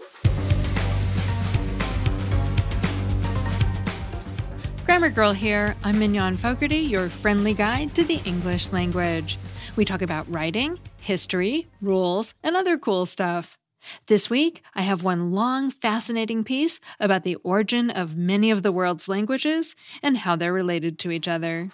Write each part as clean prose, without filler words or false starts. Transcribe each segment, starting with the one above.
Grammar Girl here. I'm Mignon Fogarty, your friendly guide to the English language. We talk about writing, history, rules, and other cool stuff. This week, I have one long, fascinating piece about the origin of many of the world's languages and how they're related to each other.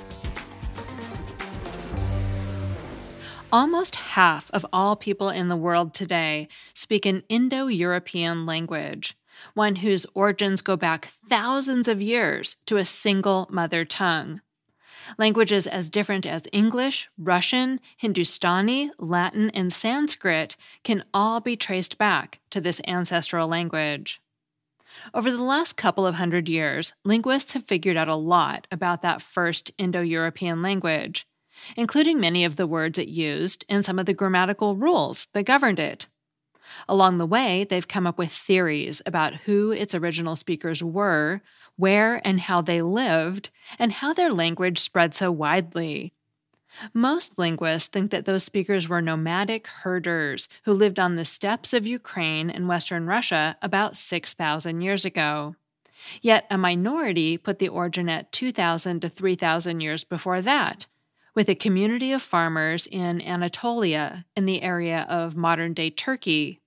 Almost half of all people in the world today speak an Indo-European language, one whose origins go back thousands of years to a single mother tongue. Languages as different as English, Russian, Hindustani, Latin, and Sanskrit can all be traced back to this ancestral language. Over the last couple of hundred years, linguists have figured out a lot about that first Indo-European language, including many of the words it used and some of the grammatical rules that governed it. Along the way, they've come up with theories about who its original speakers were, where and how they lived, and how their language spread so widely. Most linguists think that those speakers were nomadic herders who lived on the steppes of Ukraine and Western Russia about 6,000 years ago. Yet a minority put the origin at 2,000 to 3,000 years before that, with a community of farmers in Anatolia, in the area of modern-day Turkey.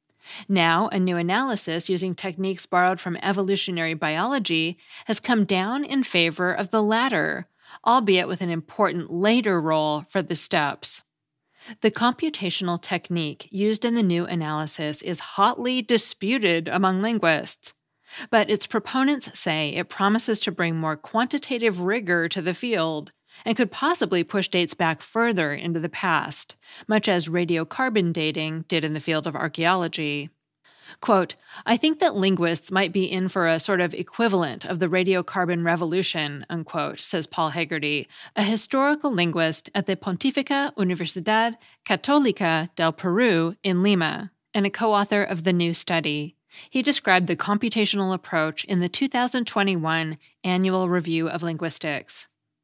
Now, a new analysis using techniques borrowed from evolutionary biology has come down in favor of the latter, albeit with an important later role for the steppes. The computational technique used in the new analysis is hotly disputed among linguists, but its proponents say it promises to bring more quantitative rigor to the field and could possibly push dates back further into the past, much as radiocarbon dating did in the field of archaeology. Quote, "I think that linguists might be in for a sort of equivalent of the radiocarbon revolution," unquote, says Paul Hegarty, a historical linguist at the Pontificia Universidad Católica del Perú in Lima, and a co-author of the new study. He described the computational approach in the 2021 Annual Review of Linguistics.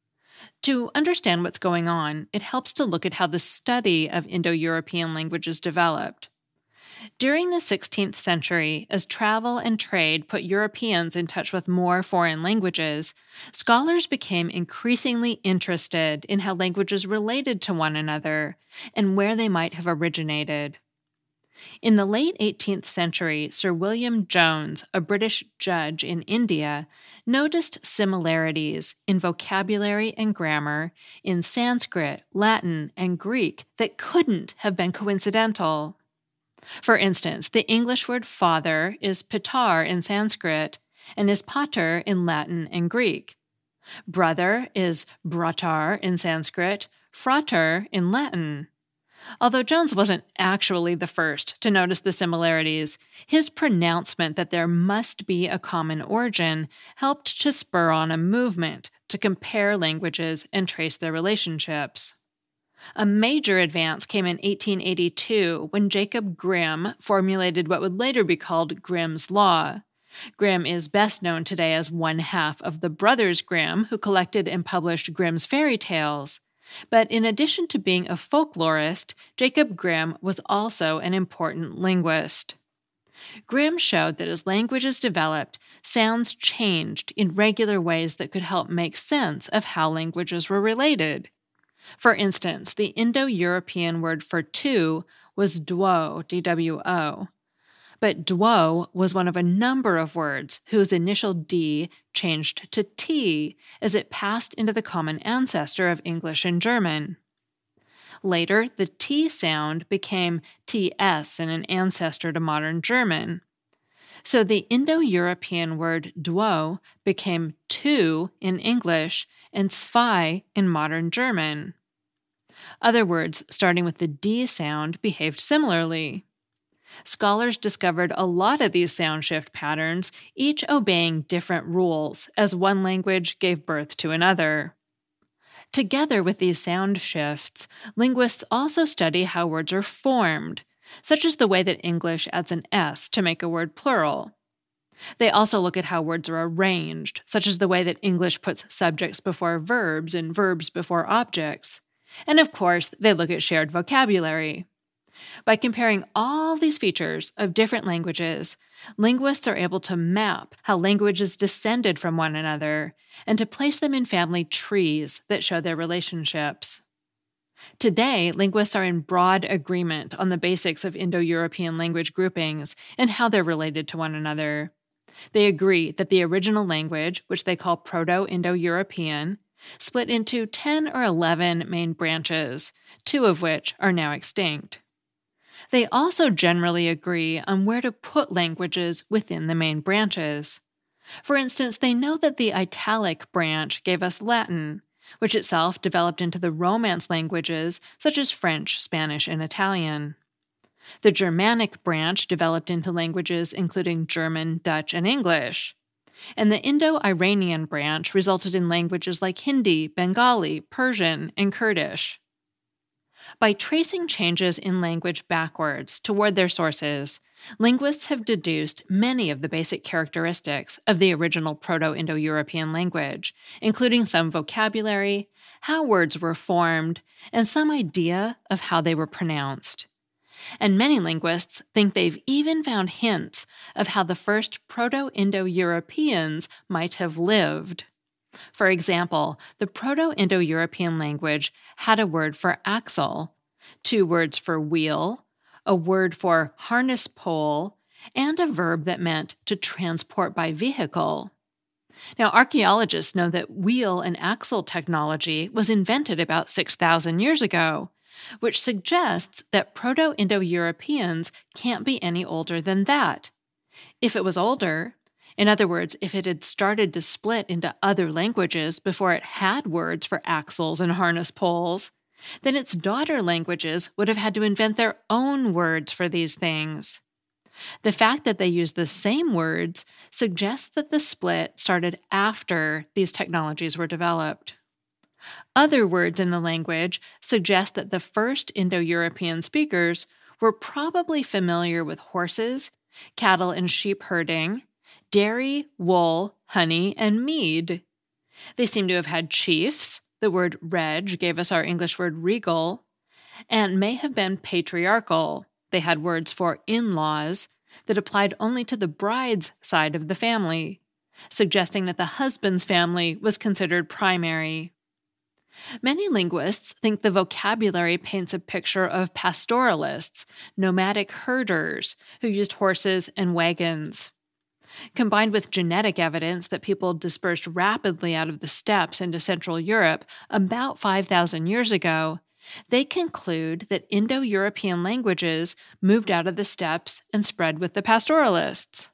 To understand what's going on, it helps to look at how the study of Indo-European languages developed. During the 16th century, as travel and trade put Europeans in touch with more foreign languages, scholars became increasingly interested in how languages related to one another and where they might have originated. In the late 18th century, Sir William Jones, a British judge in India, noticed similarities in vocabulary and grammar in Sanskrit, Latin, and Greek that couldn't have been coincidental. For instance, the English word father is pitar in Sanskrit and is pater in Latin and Greek. Brother is bratar in Sanskrit, frater in Latin. Although Jones wasn't actually the first to notice the similarities, his pronouncement that there must be a common origin helped to spur on a movement to compare languages and trace their relationships. A major advance came in 1882 when Jacob Grimm formulated what would later be called Grimm's Law. Grimm is best known today as one half of the Brothers Grimm who collected and published Grimm's fairy tales. But in addition to being a folklorist, Jacob Grimm was also an important linguist. Grimm showed that as languages developed, sounds changed in regular ways that could help make sense of how languages were related. For instance, the Indo-European word for two was dwo, D-W-O. But dwo was one of a number of words whose initial D changed to T as it passed into the common ancestor of English and German. Later, the T sound became TS in an ancestor to modern German. So the Indo-European word dwo became two in English and zwei in modern German. Other words starting with the D sound behaved similarly. Scholars discovered a lot of these sound shift patterns, each obeying different rules as one language gave birth to another. Together with these sound shifts, linguists also study how words are formed, such as the way that English adds an S to make a word plural. They also look at how words are arranged, such as the way that English puts subjects before verbs and verbs before objects. And of course, they look at shared vocabulary. By comparing all these features of different languages, linguists are able to map how languages descended from one another and to place them in family trees that show their relationships. Today, linguists are in broad agreement on the basics of Indo-European language groupings and how they're related to one another. They agree that the original language, which they call Proto-Indo-European, split into 10 or 11 main branches, 2 of which are now extinct. They also generally agree on where to put languages within the main branches. For instance, they know that the Italic branch gave us Latin, which itself developed into the Romance languages such as French, Spanish, and Italian. The Germanic branch developed into languages including German, Dutch, and English. And the Indo-Iranian branch resulted in languages like Hindi, Bengali, Persian, and Kurdish. By tracing changes in language backwards toward their sources, linguists have deduced many of the basic characteristics of the original Proto-Indo-European language, including some vocabulary, how words were formed, and some idea of how they were pronounced. And many linguists think they've even found hints of how the first Proto-Indo-Europeans might have lived. For example, the Proto-Indo-European language had a word for axle, 2 words for wheel, a word for harness pole, and a verb that meant to transport by vehicle. Now, archaeologists know that wheel and axle technology was invented about 6,000 years ago, which suggests that Proto-Indo-Europeans can't be any older than that. If it was older, in other words, if it had started to split into other languages before it had words for axles and harness poles, then its daughter languages would have had to invent their own words for these things. The fact that they use the same words suggests that the split started after these technologies were developed. Other words in the language suggest that the first Indo-European speakers were probably familiar with horses, cattle and sheep herding, dairy, wool, honey, and mead. They seem to have had chiefs. The word reg gave us our English word regal, and may have been patriarchal. They had words for in-laws that applied only to the bride's side of the family, suggesting that the husband's family was considered primary. Many linguists think the vocabulary paints a picture of pastoralists, nomadic herders, who used horses and wagons. Combined with genetic evidence that people dispersed rapidly out of the steppes into Central Europe about 5,000 years ago, they conclude that Indo-European languages moved out of the steppes and spread with the pastoralists.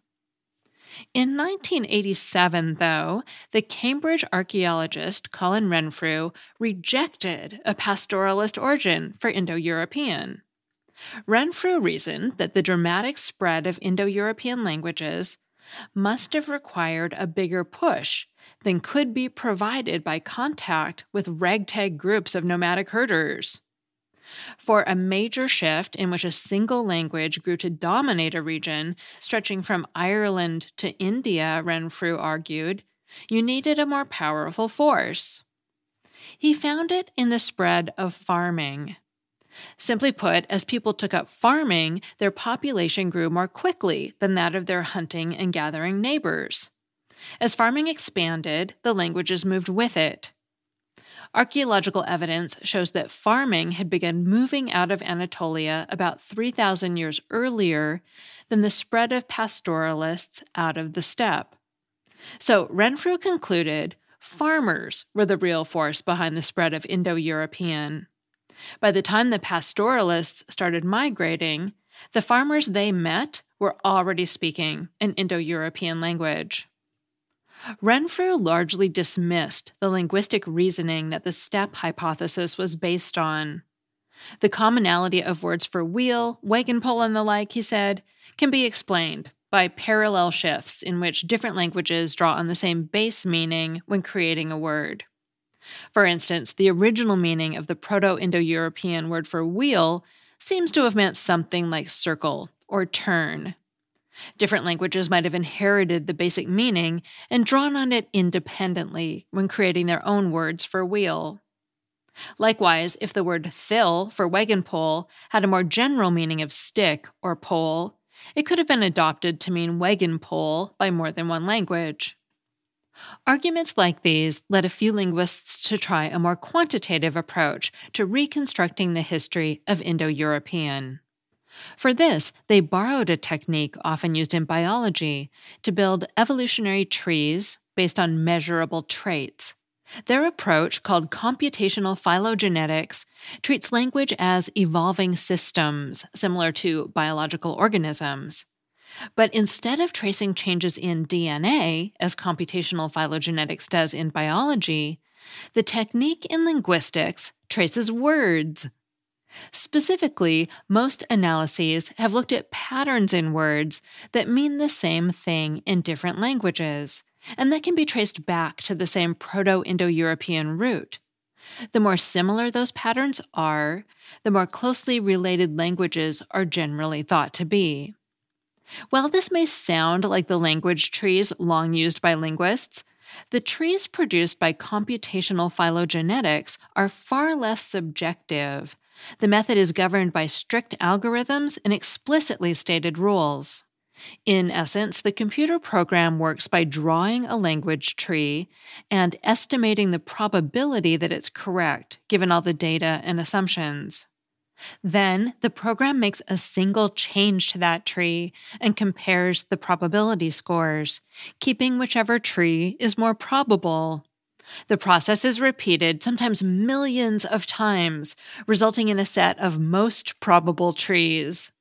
In 1987, though, the Cambridge archaeologist Colin Renfrew rejected a pastoralist origin for Indo-European. Renfrew reasoned that the dramatic spread of Indo-European languages must have required a bigger push than could be provided by contact with ragtag groups of nomadic herders. For a major shift in which a single language grew to dominate a region stretching from Ireland to India, Renfrew argued, you needed a more powerful force. He found it in the spread of farming. Simply put, as people took up farming, their population grew more quickly than that of their hunting and gathering neighbors. As farming expanded, the languages moved with it. Archaeological evidence shows that farming had begun moving out of Anatolia about 3,000 years earlier than the spread of pastoralists out of the steppe. So Renfrew concluded farmers were the real force behind the spread of Indo-European. By the time the pastoralists started migrating, the farmers they met were already speaking an Indo-European language. Renfrew largely dismissed the linguistic reasoning that the steppe hypothesis was based on. The commonality of words for wheel, wagon pole, and the like, he said, can be explained by parallel shifts in which different languages draw on the same base meaning when creating a word. For instance, the original meaning of the Proto-Indo-European word for wheel seems to have meant something like circle or turn. Different languages might have inherited the basic meaning and drawn on it independently when creating their own words for wheel. Likewise, if the word thill for wagon pole had a more general meaning of stick or pole, it could have been adopted to mean wagon pole by more than one language. Arguments like these led a few linguists to try a more quantitative approach to reconstructing the history of Indo-European. For this, they borrowed a technique often used in biology to build evolutionary trees based on measurable traits. Their approach, called computational phylogenetics, treats language as evolving systems, similar to biological organisms. But instead of tracing changes in DNA, as computational phylogenetics does in biology, the technique in linguistics traces words. Specifically, most analyses have looked at patterns in words that mean the same thing in different languages, and that can be traced back to the same Proto-Indo-European root. The more similar those patterns are, the more closely related languages are generally thought to be. While this may sound like the language trees long used by linguists, the trees produced by computational phylogenetics are far less subjective. The method is governed by strict algorithms and explicitly stated rules. In essence, the computer program works by drawing a language tree and estimating the probability that it's correct, given all the data and assumptions. Then, the program makes a single change to that tree and compares the probability scores, keeping whichever tree is more probable. The process is repeated, sometimes millions of times, resulting in a set of most probable trees.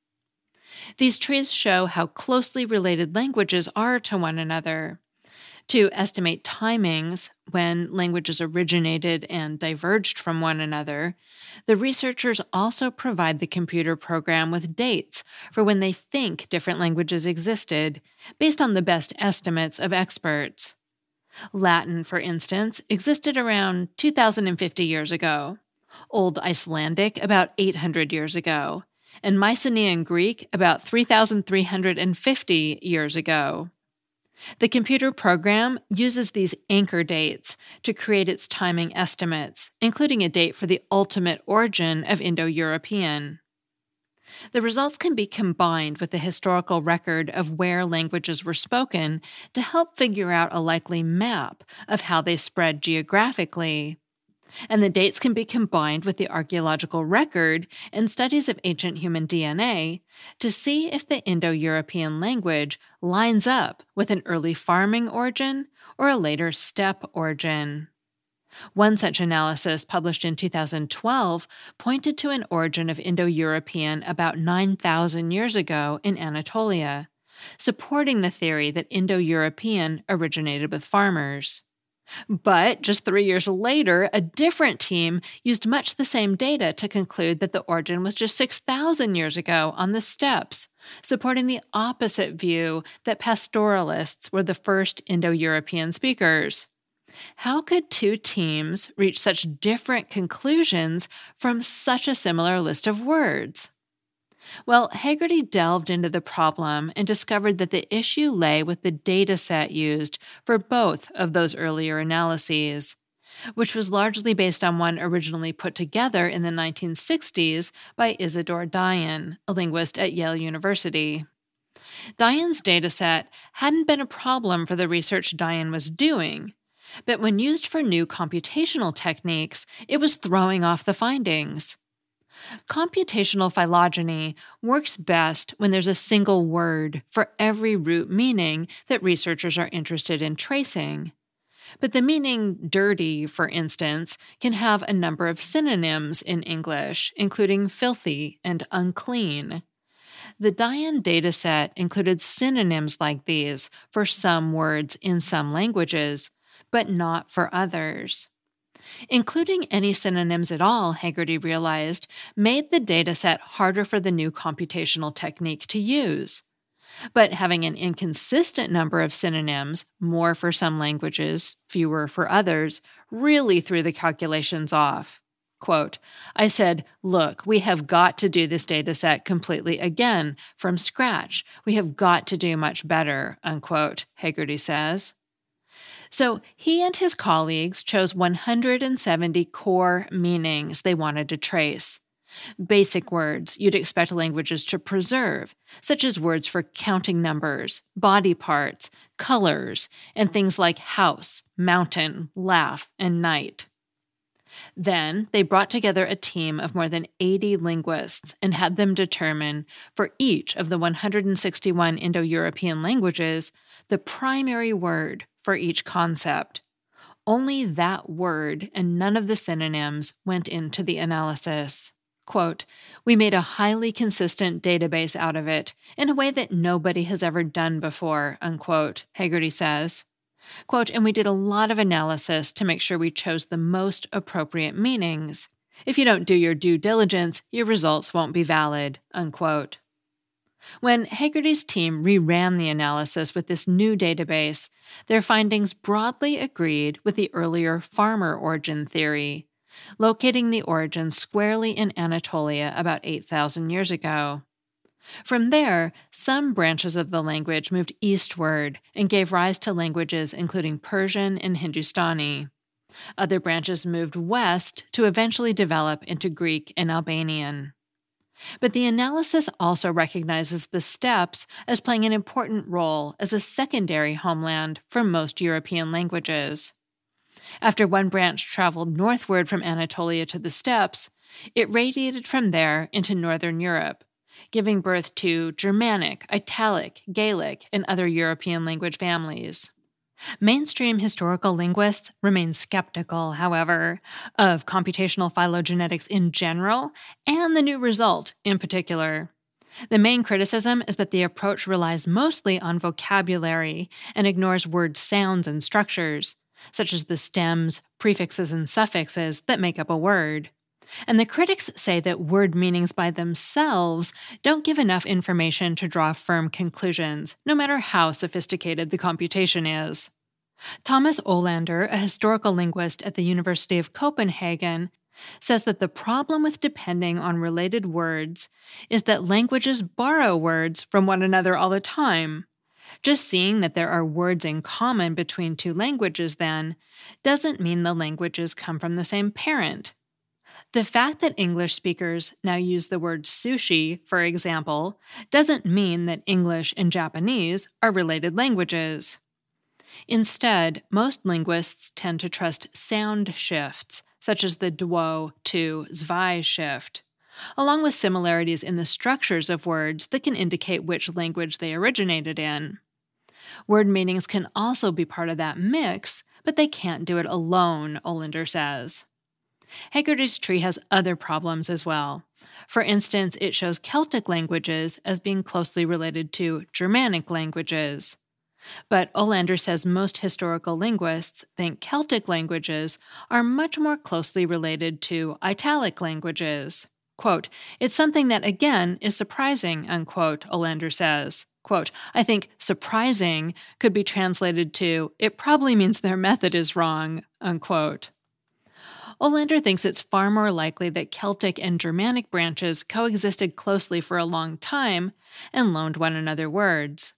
These trees show how closely related languages are to one another. To estimate timings, when languages originated and diverged from one another, the researchers also provide the computer program with dates for when they think different languages existed, based on the best estimates of experts. Latin, for instance, existed around 2,050 years ago, Old Icelandic about 800 years ago, and Mycenaean Greek about 3,350 years ago. The computer program uses these anchor dates to create its timing estimates, including a date for the ultimate origin of Indo-European. The results can be combined with the historical record of where languages were spoken to help figure out a likely map of how they spread geographically. And the dates can be combined with the archaeological record and studies of ancient human DNA to see if the Indo-European language lines up with an early farming origin or a later steppe origin. One such analysis, published in 2012, pointed to an origin of Indo-European about 9,000 years ago in Anatolia, supporting the theory that Indo-European originated with farmers. But just 3 years later, a different team used much the same data to conclude that the origin was just 6,000 years ago on the steppes, supporting the opposite view that pastoralists were the first Indo-European speakers. How could two teams reach such different conclusions from such a similar list of words? Well, Hegarty delved into the problem and discovered that the issue lay with the data set used for both of those earlier analyses, which was largely based on one originally put together in the 1960s by Isidore Dayan, a linguist at Yale University. Dayan's data set hadn't been a problem for the research Dayan was doing, but when used for new computational techniques, it was throwing off the findings. Computational phylogeny works best when there's a single word for every root meaning that researchers are interested in tracing. But the meaning dirty, for instance, can have a number of synonyms in English, including filthy and unclean. The Dayan dataset included synonyms like these for some words in some languages, but not for others. Including any synonyms at all, Hegarty realized, made the dataset harder for the new computational technique to use. But having an inconsistent number of synonyms, more for some languages, fewer for others, really threw the calculations off. Quote, I said, look, we have got to do this dataset completely again, from scratch. We have got to do much better, unquote, Hegarty says. So he and his colleagues chose 170 core meanings they wanted to trace. Basic words you'd expect languages to preserve, such as words for counting numbers, body parts, colors, and things like house, mountain, laugh, and night. Then they brought together a team of more than 80 linguists and had them determine, for each of the 161 Indo-European languages, the primary word for each concept. Only that word and none of the synonyms went into the analysis. Quote, "We made a highly consistent database out of it in a way that nobody has ever done before," unquote, Hegarty says. Quote, "And we did a lot of analysis to make sure we chose the most appropriate meanings. If you don't do your due diligence, your results won't be valid," unquote. When Hegarty's team reran the analysis with this new database, their findings broadly agreed with the earlier farmer origin theory, locating the origin squarely in Anatolia about 8,000 years ago. From there, some branches of the language moved eastward and gave rise to languages including Persian and Hindustani. Other branches moved west to eventually develop into Greek and Albanian. But the analysis also recognizes the steppes as playing an important role as a secondary homeland for most European languages. After one branch traveled northward from Anatolia to the steppes, it radiated from there into northern Europe, giving birth to Germanic, Italic, Gaelic, and other European language families. Mainstream historical linguists remain skeptical, however, of computational phylogenetics in general and the new result in particular. The main criticism is that the approach relies mostly on vocabulary and ignores word sounds and structures, such as the stems, prefixes, and suffixes that make up a word. And the critics say that word meanings by themselves don't give enough information to draw firm conclusions, no matter how sophisticated the computation is. Thomas Olander, a historical linguist at the University of Copenhagen, says that the problem with depending on related words is that languages borrow words from one another all the time. Just seeing that there are words in common between two languages, then, doesn't mean the languages come from the same parent. The fact that English speakers now use the word sushi, for example, doesn't mean that English and Japanese are related languages. Instead, most linguists tend to trust sound shifts, such as the dwo to zwei shift, along with similarities in the structures of words that can indicate which language they originated in. Word meanings can also be part of that mix, but they can't do it alone, Olander says. Hegarty's tree has other problems as well. For instance, it shows Celtic languages as being closely related to Germanic languages. But Olander says most historical linguists think Celtic languages are much more closely related to Italic languages. Quote, "It's something that, again, is surprising," unquote, Olander says. Quote, "I think surprising could be translated to, it probably means their method is wrong," unquote. Olander thinks it's far more likely that Celtic and Germanic branches coexisted closely for a long time and loaned one another words.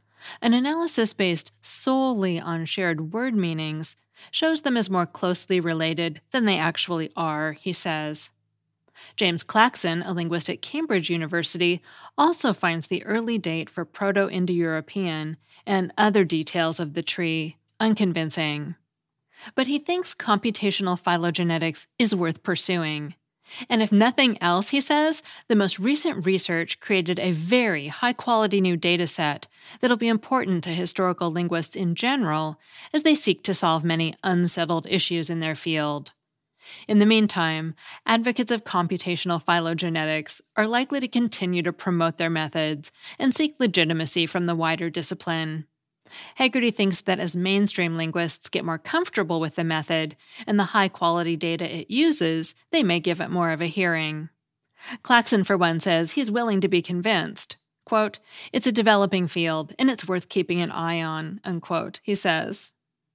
An analysis based solely on shared word meanings shows them as more closely related than they actually are, he says. James Claxon, a linguist at Cambridge University, also finds the early date for Proto-Indo-European and other details of the tree unconvincing. But he thinks computational phylogenetics is worth pursuing. And if nothing else, he says, the most recent research created a very high-quality new data set that'll be important to historical linguists in general as they seek to solve many unsettled issues in their field. In the meantime, advocates of computational phylogenetics are likely to continue to promote their methods and seek legitimacy from the wider discipline. Hegarty thinks that as mainstream linguists get more comfortable with the method and the high-quality data it uses, they may give it more of a hearing. Claxon, for one, says he's willing to be convinced. Quote, "It's a developing field, and it's worth keeping an eye on," unquote, he says.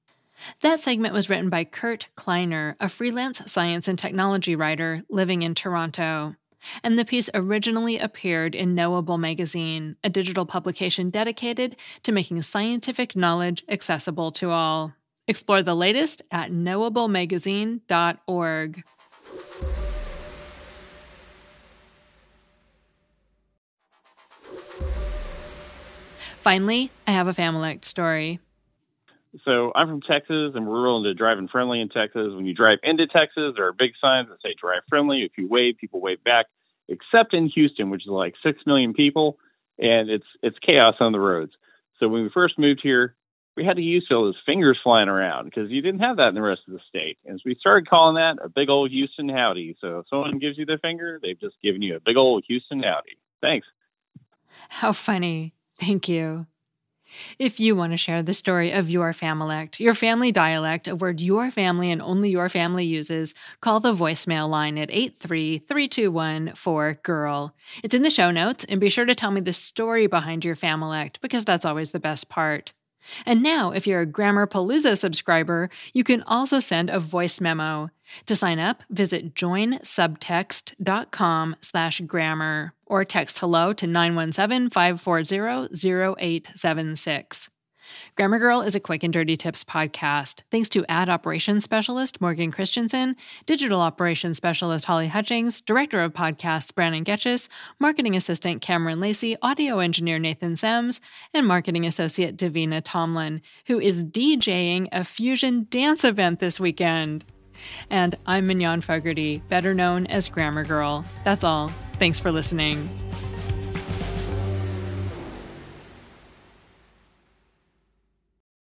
That segment was written by Kurt Kleiner, a freelance science and technology writer living in Toronto. And the piece originally appeared in Knowable magazine, a digital publication dedicated to making scientific knowledge accessible to all. Explore the latest at knowablemagazine.org. Finally, I have a Familect story. So I'm from Texas, and we're willing to drive in friendly in Texas. When you drive into Texas, there are big signs that say drive friendly. If you wave, people wave back, except in Houston, which is like 6 million people, and it's chaos on the roads. So when we first moved here, we had to use all those fingers flying around because you didn't have that in the rest of the state. And so we started calling that a big old Houston howdy. So if someone gives you their finger, they've just given you a big old Houston howdy. Thanks. How funny. Thank you. If you want to share the story of your Familect, your family dialect, a word your family and only your family uses, call the voicemail line at 833-214-GIRL. It's in the show notes, and be sure to tell me the story behind your Familect, because that's always the best part. And now, if you're a Grammarpalooza subscriber, you can also send a voice memo. To sign up, visit joinsubtext.com/grammar or text hello to 917-540-0876. Grammar Girl is a quick and dirty tips podcast. Thanks to ad operations specialist Morgan Christensen, digital operations specialist Holly Hutchings, director of podcasts Brandon Getchis, marketing assistant Cameron Lacey, audio engineer Nathan Sems, and marketing associate Davina Tomlin, who is DJing a fusion dance event this weekend. And I'm Mignon Fogarty, better known as Grammar Girl. That's all. Thanks for listening.